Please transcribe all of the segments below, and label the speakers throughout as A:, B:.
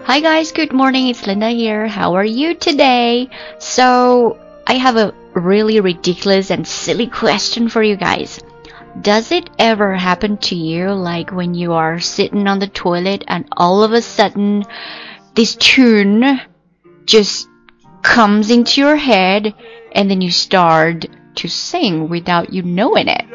A: Hi guys, good morning. It's Linda here. How are you today? So, I have a really ridiculous and silly question for you guys. Does it ever happen to you like when you are sitting on the toilet and all of a sudden this tune just comes into your head and then you start to sing without you knowing it?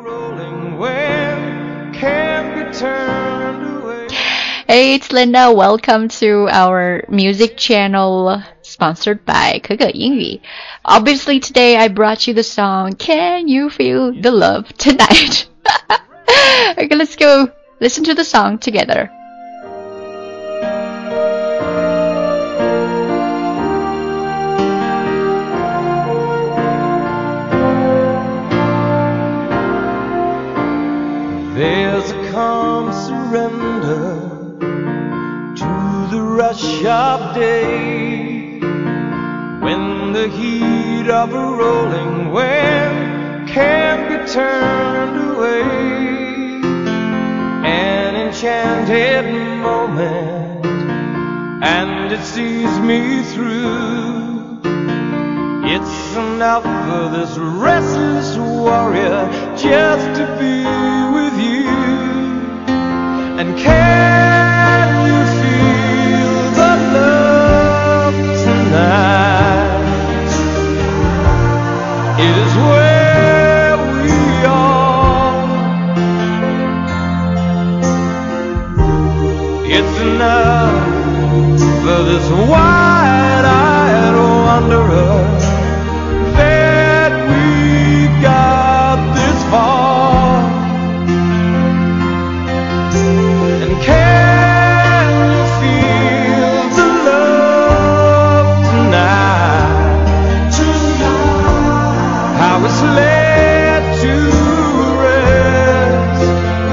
A: Hey, it's Linda. Welcome to our music channel sponsored by 可可英语. Obviously, today I brought you the song Can You Feel the Love Tonight? Okay, let's go listen to the song together.
B: There's a calm surrender rush of day when the heat of a rolling wave can't be turned away. An enchanted moment, and it sees me through. It's enough for this restless warrior just to be with you. And can you feel the love tonight? It is where we are. It's enough for this wide-eyed wanderer that we got this far. And can you feel the love tonight? How it's led to rest.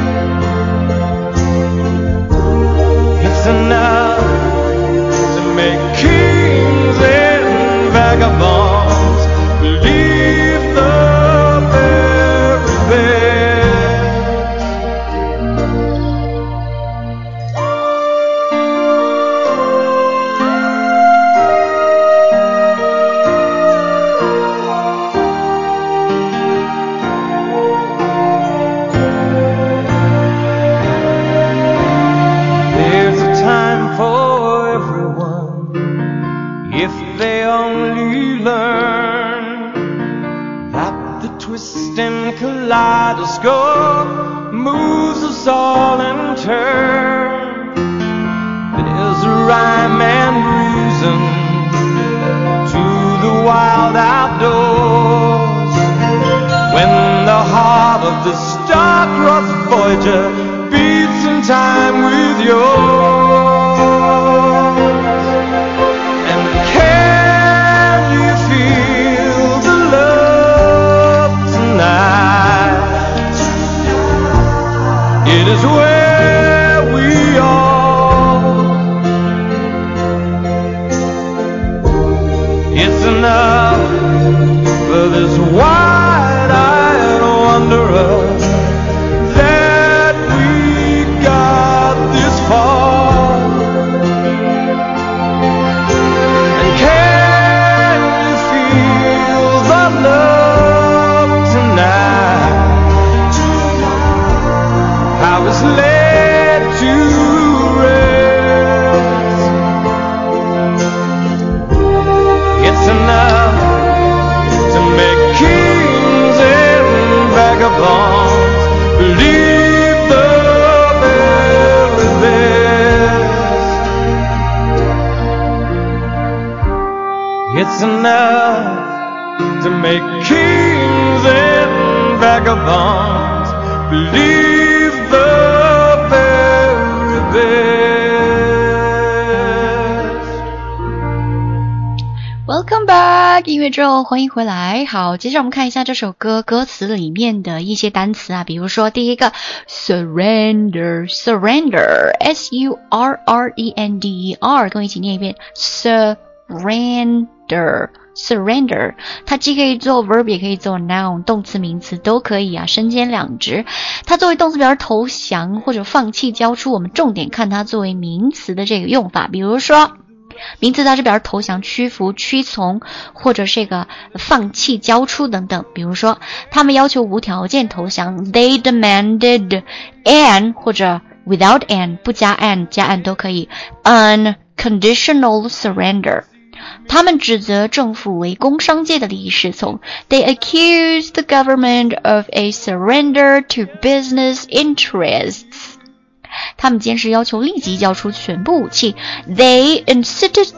B: It's enough to make kings and vagabonds believe the very best. There's a time for everyone if they only learn that the twisting kaleidoscope moves us all in turn. There's a rhyme and reason to the wild outdoors when the heart of the star-crossed Voyager beats in time with yours. And can you feel the love tonight? It is where we are. It's enough for this wide-eyed wanderer that we got this far. And can you feel the love tonight? How it's led to rest. It's enough to make kings and vagabonds believe the very best. It's enough to make kings and vagabonds believe the very best.
A: Welcome back， 音乐之后欢迎回来。好，接着我们看一下这首歌歌词里面的一些单词啊，比如说第一个 surrender surrender S U R R E N D E R， 跟我一起念一遍 surrender surrender，它既可以做 verb 也可以做 noun， 动词名词都可以啊，身兼两职。它作为动词表示投降或者放弃交出，我们重点看它作为名词的这个用法。比如说名词它是表示投降、屈服、屈从或者这个放弃交出等等。比如说他们要求无条件投降， They demanded an 或者 without an 不加 an 加 an 都可以 unconditional surrender。他们指责政府为工商界的利益侍从， They accused the government of a surrender to business interests。 他们坚持要求立即交出全部武器， They insist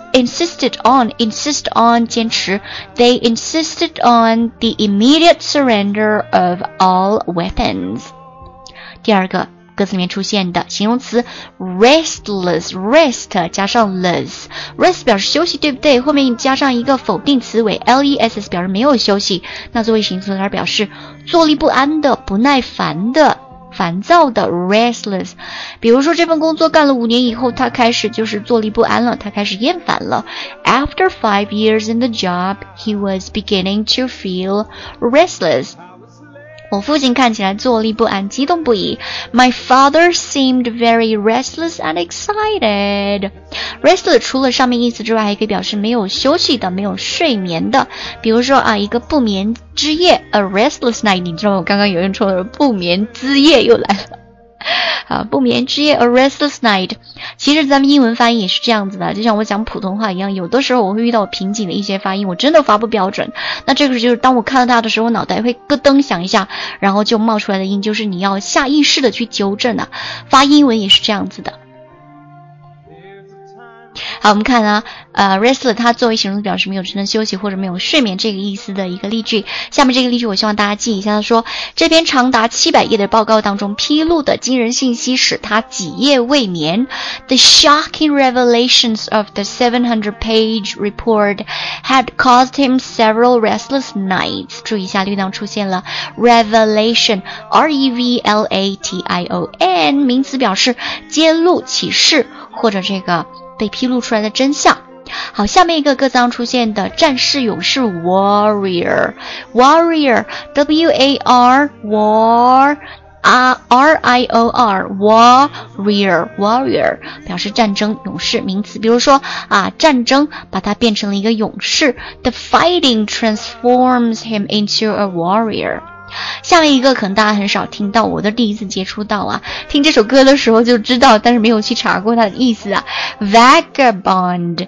A: on 坚持， They insisted on the immediate surrender of all weapons。 第二个歌词里面出现的形容词 restless， rest 加上 less， rest 表示休息，对不对？后面加上一个否定词尾 less 表示没有休息，那作为形容词它表示坐立不安的、不耐烦的、烦躁的 restless。 比如说这份工作干了5年以后，他开始就是坐立不安了，他开始厌烦了。 After 5 years in the job, he was beginning to feel restless。我父亲看起来坐立不安，激动不已。 My father seemed very restless and excited。 Restless 除了上面意思之外，还可以表示没有休息的、没有睡眠的。比如说一个不眠之夜 A restless night。 你知道我刚刚有人说的不眠之夜又来了不眠之夜 A restless night。 其实咱们英文发音也是这样子的，就像我讲普通话一样，有的时候我会遇到瓶颈的一些发音，我真的发不标准，那这个就是当我看到它的时候，我脑袋会咯噔响一下，然后就冒出来的音，就是你要下意识的去纠正发英文也是这样子的。好，我们看restless 它作为形容词表示没有真正休息或者没有睡眠这个意思的一个例句。下面这个例句我希望大家记一下，他说这篇长达700页的报告当中披露的惊人信息使他几夜未眠。 The shocking revelations of the 700-page report had caused him several restless nights。 注意一下律当出现了 revelation R-E-V-L-A-T-I-O-N， 名词表示揭露、启示或者这个被披露出来的真相。好，下面一个歌词上出现的战士、勇士 warrior W-A-R war R-I-O-R warrior 表示战争、勇士名词。比如说战争把它变成了一个勇士， The fighting transforms him into a warrior。下面一个可能大家很少听到，我的第一次接触到听这首歌的时候就知道，但是没有去查过它的意思Vagabond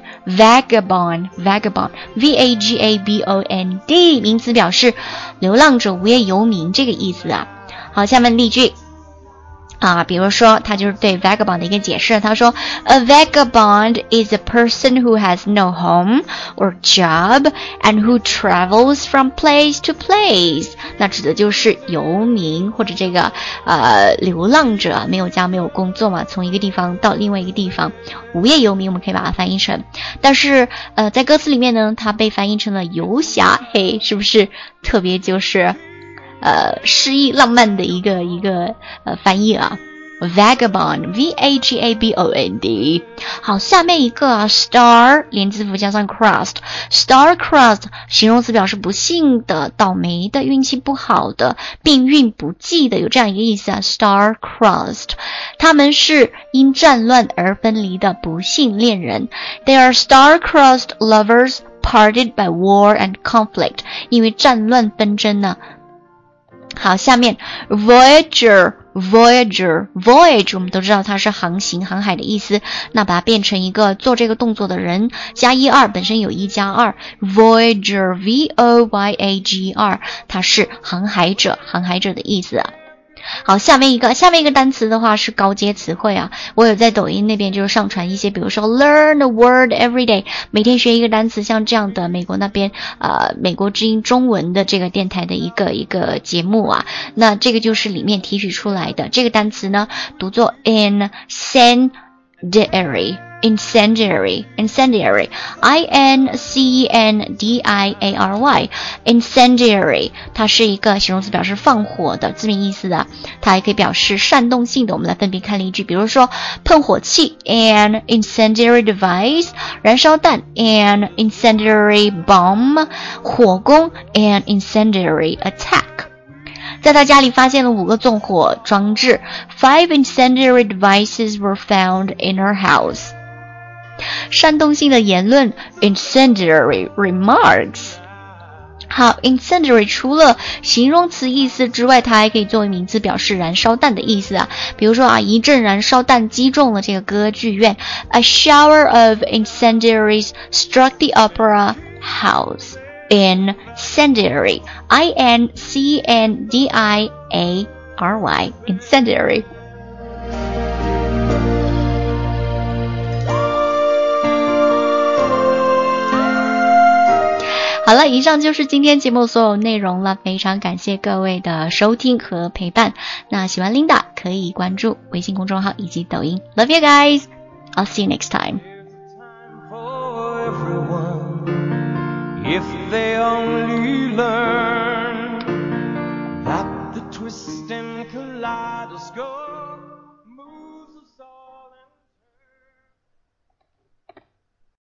A: V-A-G-A-B-O-N-D 名词表示流浪者、无业游民这个意思好，下面例句比如说他就是对 vagabond 的一个解释，他说 A vagabond is a person who has no home or job and who travels from place to place。 那指的就是游民或者这个流浪者，没有家没有工作嘛，从一个地方到另外一个地方，无业游民我们可以把它翻译成，但是在歌词里面呢它被翻译成了游侠，嘿，是不是特别就是诗意浪漫的一个翻译Vagabond V-A-G-A-B-O-N-D。 好，下面一个star 连字符加上 star-crossed 形容词表示不幸的、倒霉的、运气不好的、命运不济的，有这样一个意思star-crossed。 他们是因战乱而分离的不幸恋人， They are star-crossed lovers parted by war and conflict。 因为战乱纷争呢。好，下面 Voyager Voyage 我们都知道它是航行、航海的意思，那把它变成一个做这个动作的人，加1-2本身有1加2 Voyager V-O-Y-A-G-R 它是航海者的意思好，下面一个单词的话是高阶词汇我有在抖音那边就是上传一些，比如说 learn a word every day 每天学一个单词，像这样的美国那边美国之音中文的这个电台的一个节目那这个就是里面提取出来的。这个单词呢读作incendiary incendiary, I-N-C-E-N-D-I-A-R-Y, incendiary 它是一个形容词，表示放火的字面意思的，它还可以表示煽动性的。我们来分别看例句，比如说喷火器 an incendiary device， 燃烧弹 an incendiary bomb， 火攻 an incendiary attack。在他家里发现了5个纵火装置 5 incendiary devices were found in her house。 煽动性的言论 incendiary remarks。 好， incendiary 除了形容词意思之外，它还可以作为名词，表示燃烧弹的意思啊。比如说一阵燃烧弹击中了这个歌剧院， A shower of incendiaries struck the opera house。Incendiary, I-N-C-E-N-D-I-A-R-Y, incendiary。 好了，以上就是今天节目所有内容了，非常感谢各位的收听和陪伴。那喜欢 Linda 可以关注微信公众号以及抖音。Love you guys, I'll see you next time.
B: If they only